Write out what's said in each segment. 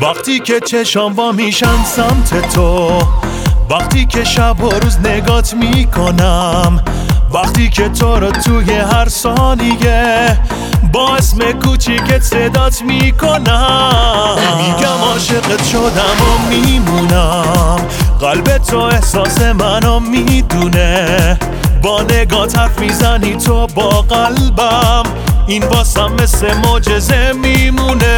وقتی که چشام وا میشن سمت تو، وقتی که شب و روز نگات میکنم، وقتی که تو رو توی هر ثانیه با اسم کوچیکت صدات میکنم. میگم عاشقت شدم و میمونم، قلب تو احساس منو میدونه، با نگات حرف میزنی تو با قلبم، این واسم مثل معجزه میمونه.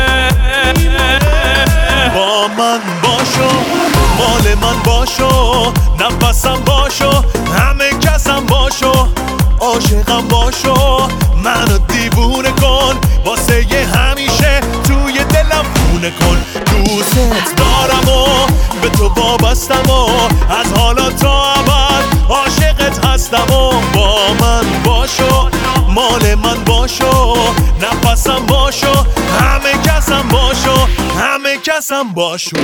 با من باشو، مال من باشو، نفسم باشو، همه کسم باشو، عاشقم باشو، منو دیوونه کن، واسه یه همیشه توی دلم خونه کن. دوست دارم و به تو وابستم و از حالا تا ابد عاشقت هستم و با من باشو، مال من باشو، نفسم باشو، همه کسم باشو، همه کسم باشو.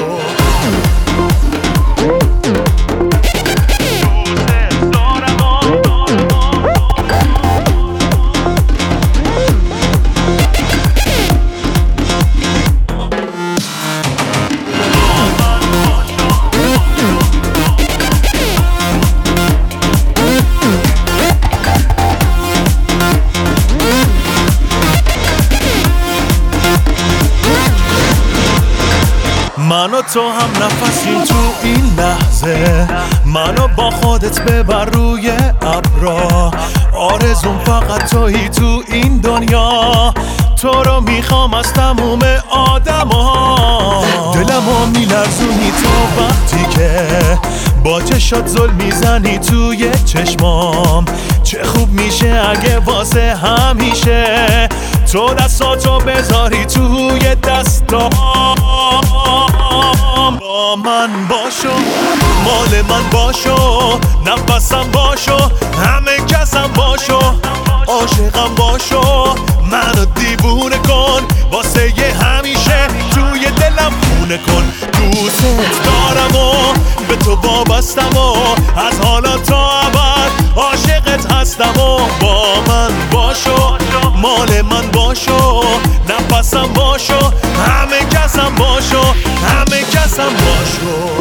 من و تو هم نفسیم تو این لحظه، منو با خودت ببر روی ابرا، آرزوم فقط تویی تو این دنیا، تو رو میخوام از تموم آدما. دلمو میلرزونی تو وقتی که با چشات زل میزنی توی چشمام، چه خوب میشه اگه واسه همیشه تو دستاتو بذاری توی دستام. با من باشو، مال من باشو، نفسم باشو، همه کسم باشو، عاشقم باشو، منو دیوونه کن، واسه یه همیشه توی دلم خونه کن. دوست دارم و به تو وابستم و از حالا تا ابد عاشقت هستم و با من باشو، مال من باشو، نفسم باشو، همه کسم باشو، همه کسم باشو.